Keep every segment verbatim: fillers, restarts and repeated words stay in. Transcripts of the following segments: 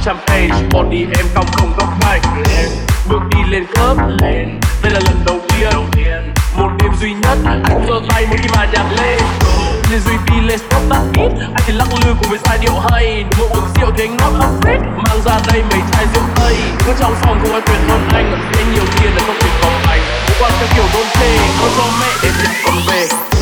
trăm page, body em cong không góc cạnh. Bước đi lên club, đây là lần đầu tiên, một đêm duy nhất, anh giơ tay mỗi khi mà nhạc lên. Lên duy đi lên stop tắt beat, anh chỉ lắc lư cùng với giai điệu hay. Một uống rượu thì anh nót up fit, mang ra đây mấy chai rượu tây. Cứ trong phòng không ai tuyệt hơn anh, sẽ nhiều tiền là không thể có anh. Cố quan theo kiểu đôn chê, con cho mẹ để nhạc còn về.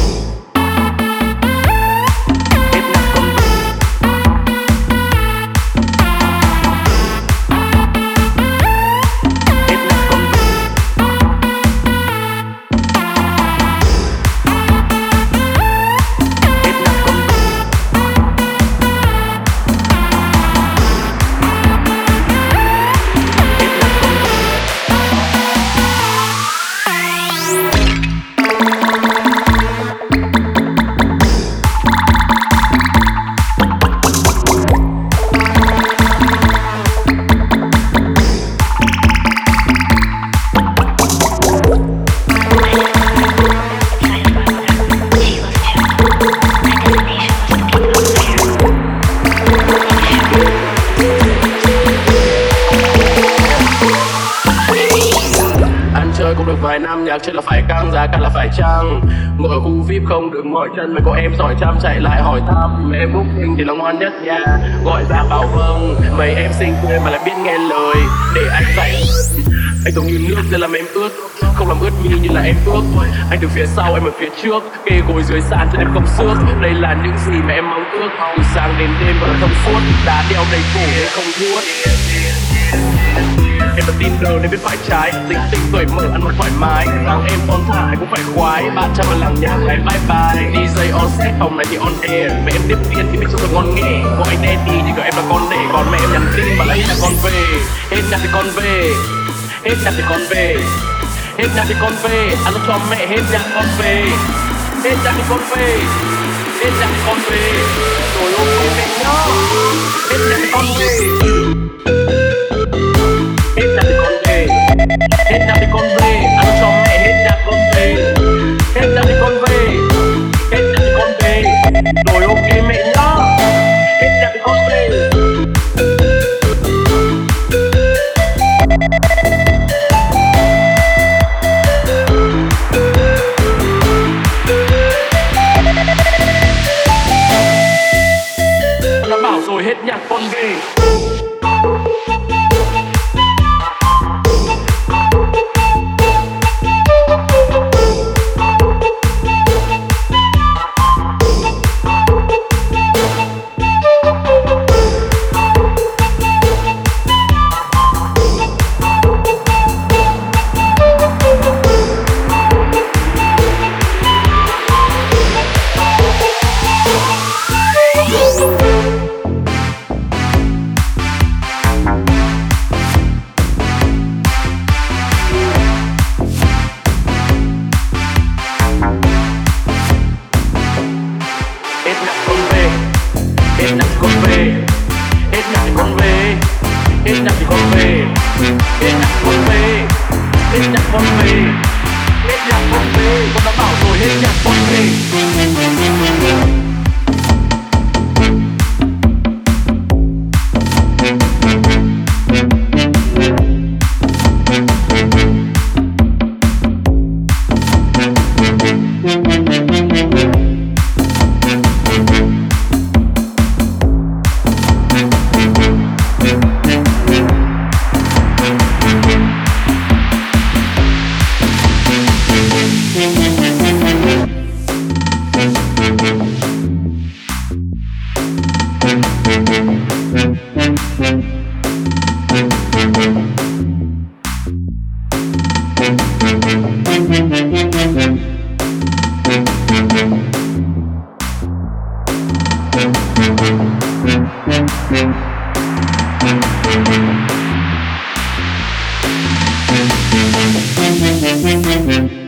Cũng được vài năm, nhạc chơi là phải căng, giá cả là phải chăng. Ngồi ở khu vi ai pi không được mỏi chân, mà có em giỏi chăm chạy lại hỏi thăm. Em booking thì là ngoan nhất nha, gọi ra bảo vâng. Mấy em xinh quê mà lại biết nghe lời, để anh dạy. Anh giống như nước nên làm em ướt, không làm ướt mi như là em ước. Anh từ phía sau, em ở phía trước, kê gối dưới sàn cho em không xước. Đây là những gì mà em mong ước, từ sáng đến đêm vẫn là thông suốt. Đá đeo đầy cổ nên không thuốc. Em là Tinder nên biết phải trái, tính tình cởi mở ăn mặc thoải mái. Thằng em on thả cũng phải khoái, bạn trăm là lằng nhằng hay bye bye. đi jay on set, phòng này thì on air. Mẹ em tiếp viên thì biết cho thật ngon nghề. Gọi anh daddy thì gọi em là con đẻ, còn mẹ em nhắn tin mà lấy là con về. Hết nhạc thì con về, hết nhạc thì con về, hết nhạc thì con về. Ăn nó cho mẹ hết nhạc con về, hết nhạc thì con về, hết nhạc thì con về. Rồi ôi mẹ nhá, hết nhạc thì con về. Hết nhạc thì con về, hết nhạc thì con về, ăn cho mẹ hết nhạc con về. Hết nhạc thì con về, hết nhạc thì con về, rồi ok mẹ nhá. Hết nhạc thì con về. Nó bảo rồi hết nhạc con về. Hết nhạc thì con về, hết nhạc thì con về, hết nhạc thì con về, hết nhạc thì con về, hết nhạc con về, hết nhạc con về. Con đã bảo rồi hết nhạc con về. Thank you.